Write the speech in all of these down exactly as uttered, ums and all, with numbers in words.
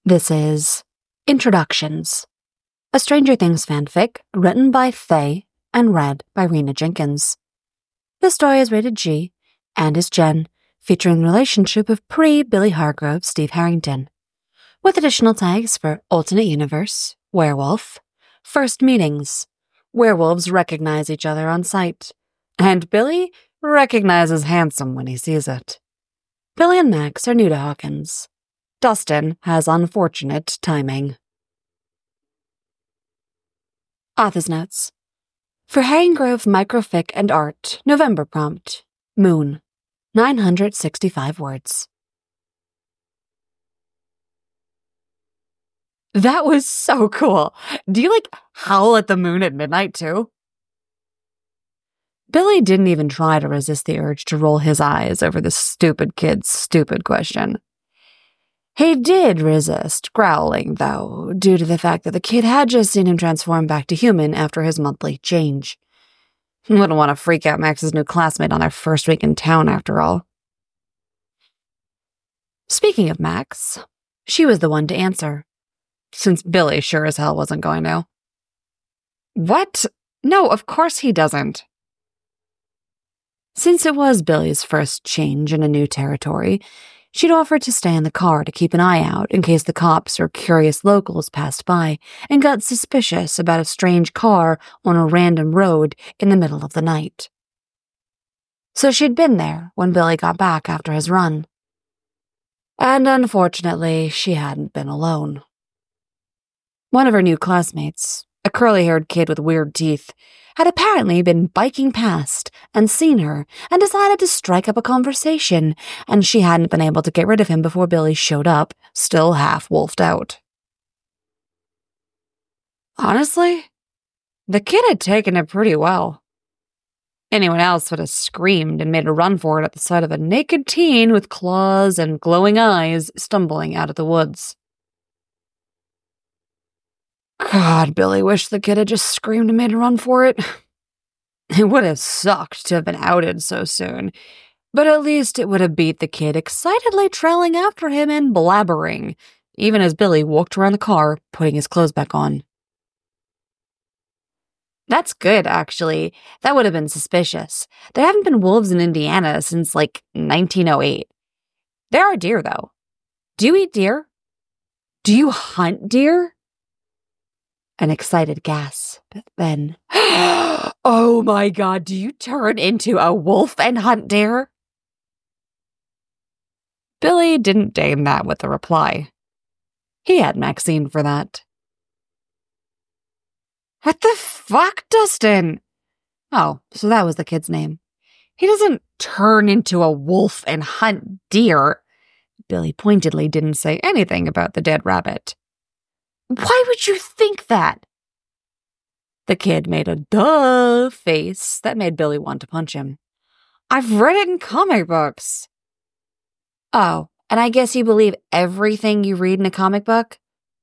This is Introductions, a Stranger Things fanfic written by Faye and read by Rena Jenkins. This story is rated G and is Gen, featuring the relationship of pre-Billy Hargrove Steve Harrington, with additional tags for alternate universe, werewolf, first meetings, werewolves recognize each other on sight, and Billy recognizes handsome when he sees it. Billy and Max are new to Hawkins. Dustin has unfortunate timing. Author's Notes. For Herringgrove Microfic and Art, November prompt, Moon, nine hundred sixty-five words. That was so cool. Do you, like, howl at the moon at midnight, too? Billy didn't even try to resist the urge to roll his eyes over the stupid kid's stupid question. He did resist growling, though, due to the fact that the kid had just seen him transform back to human after his monthly change. Wouldn't want to freak out Max's new classmate on their first week in town, after all. Speaking of Max, she was the one to answer, since Billy sure as hell wasn't going to. What? No, of course he doesn't. Since it was Billy's first change in a new territory, she'd offered to stay in the car to keep an eye out in case the cops or curious locals passed by and got suspicious about a strange car on a random road in the middle of the night. So she'd been there when Billy got back after his run. And unfortunately, she hadn't been alone. One of her new classmates, a curly-haired kid with weird teeth, had apparently been biking past and seen her and decided to strike up a conversation, and she hadn't been able to get rid of him before Billy showed up, still half-wolfed out. Honestly, the kid had taken it pretty well. Anyone else would have screamed and made a run for it at the sight of a naked teen with claws and glowing eyes stumbling out of the woods. God, Billy wished the kid had just screamed and made a run for it. It would have sucked to have been outed so soon, but at least it would have beat the kid excitedly trailing after him and blabbering, even as Billy walked around the car, putting his clothes back on. That's good, actually. That would have been suspicious. There haven't been wolves in Indiana since, like, nineteen oh eight. There are deer, though. Do you eat deer? Do you hunt deer? An excited gasp, then, oh my god, do you turn into a wolf and hunt deer? Billy didn't deign that with a reply. He had Maxine for that. What the fuck, Dustin? Oh, so that was the kid's name. He doesn't turn into a wolf and hunt deer. Billy pointedly didn't say anything about the dead rabbit. Why would you think that? The kid made a duh face that made Billy want to punch him. I've read it in comic books. Oh, and I guess you believe everything you read in a comic book?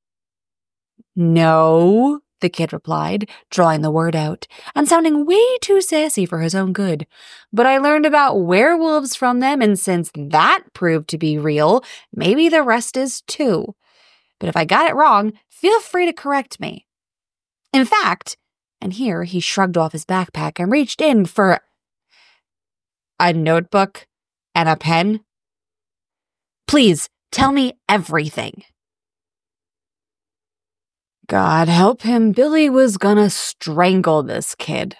No, the kid replied, drawing the word out and sounding way too sassy for his own good. But I learned about werewolves from them, and since that proved to be real, maybe the rest is too. But if I got it wrong, feel free to correct me. In fact, and here he shrugged off his backpack and reached in for a notebook and a pen. Please, tell me everything. God help him, Billy was gonna strangle this kid.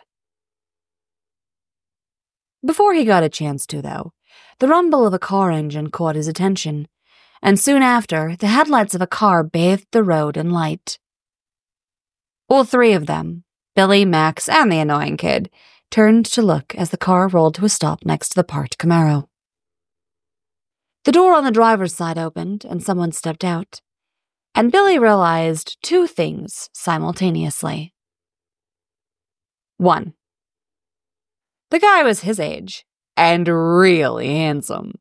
Before he got a chance to, though, the rumble of a car engine caught his attention, and soon after, the headlights of a car bathed the road in light. All three of them, Billy, Max, and the annoying kid, turned to look as the car rolled to a stop next to the parked Camaro. The door on the driver's side opened, and someone stepped out, and Billy realized two things simultaneously. One, the guy was his age, and really handsome.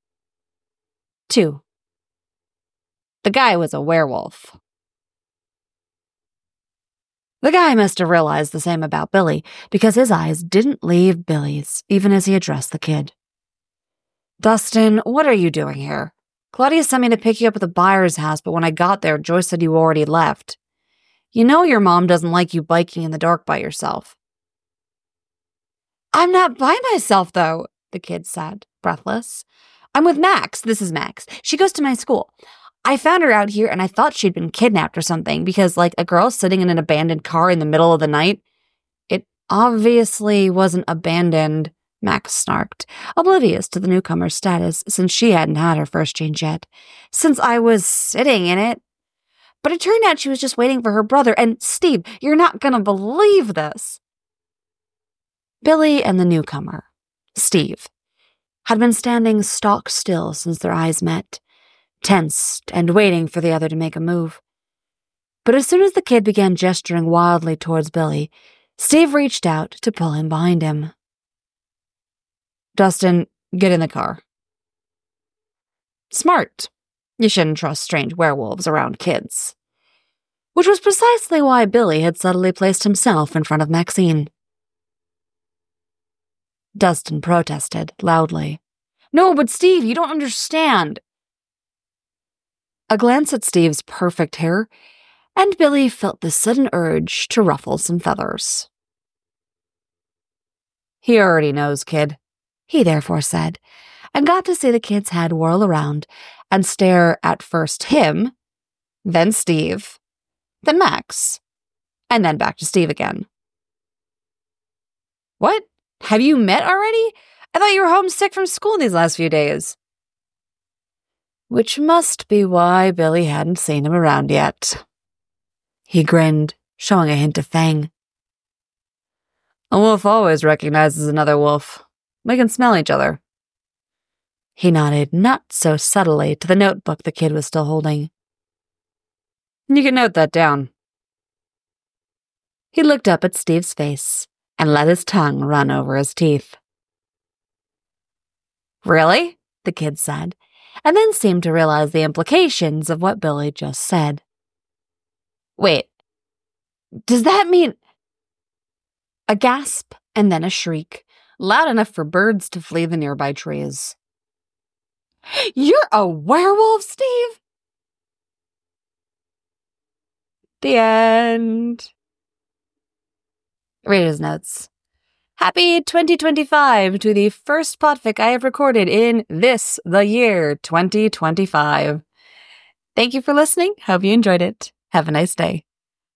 Two, the guy was a werewolf. The guy must have realized the same about Billy, because his eyes didn't leave Billy's, even as he addressed the kid. Dustin, what are you doing here? Claudia sent me to pick you up at the Byers house, but when I got there, Joyce said you already left. You know your mom doesn't like you biking in the dark by yourself. I'm not by myself, though, the kid said, breathless. I'm with Max. This is Max. She goes to my school. I found her out here, and I thought she'd been kidnapped or something, because, like, a girl sitting in an abandoned car in the middle of the night, it obviously wasn't abandoned, Max snarked, oblivious to the newcomer's status since she hadn't had her first change yet. Since I was sitting in it. But it turned out she was just waiting for her brother, and Steve, you're not gonna believe this. Billy and the newcomer, Steve, had been standing stock still since their eyes met, tensed and waiting for the other to make a move. But as soon as the kid began gesturing wildly towards Billy, Steve reached out to pull him behind him. Dustin, get in the car. Smart. You shouldn't trust strange werewolves around kids. Which was precisely why Billy had subtly placed himself in front of Maxine. Dustin protested loudly. No, but Steve, you don't understand. A glance at Steve's perfect hair, and Billy felt the sudden urge to ruffle some feathers. He already knows, kid, he therefore said, and got to see the kid's head whirl around and stare at first him, then Steve, then Max, and then back to Steve again. What? Have you met already? I thought you were homesick from school these last few days. Which must be why Billy hadn't seen him around yet. He grinned, showing a hint of fang. A wolf always recognizes another wolf. We can smell each other. He nodded not so subtly to the notebook the kid was still holding. You can note that down. He looked up at Steve's face and let his tongue run over his teeth. Really? The kid said, and then seemed to realize the implications of what Billy just said. Wait, does that mean... A gasp and then a shriek, loud enough for birds to flee the nearby trees. You're a werewolf, Steve? The end. Reader's notes. Happy twenty twenty-five to the first podfic I have recorded in this, the year twenty twenty-five. Thank you for listening. Hope you enjoyed it. Have a nice day.